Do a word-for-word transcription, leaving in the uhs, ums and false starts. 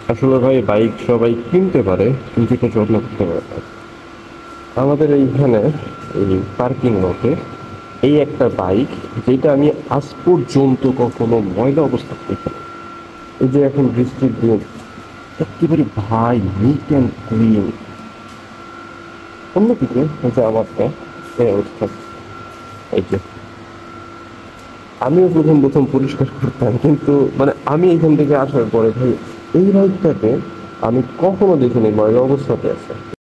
আসলে ভাই বাইক সবাই কিনতে পারে কিন্তু এটা যত্ন করতে পারে না। আমাদের এইখানে এই পার্কিং লটে এই একটা বাইক, যেটা আমি আজ পর্যন্ত কখনো ময়লা অবস্থা দেখিনি। এই যে এখন বৃষ্টির দিন, একেবারে ভাই নিট অ্যান্ড ক্লিন। অন্যদিকে এই যে আমারটা এই অবস্থা। এই যে আমিও প্রথম প্রথম পরিষ্কার করতাম, কিন্তু মানে আমি এখান থেকে আসার পরে ভাই এই বাইকটাতে আমি কখনো দেখিনি ময়লা অবস্থাতে আছে।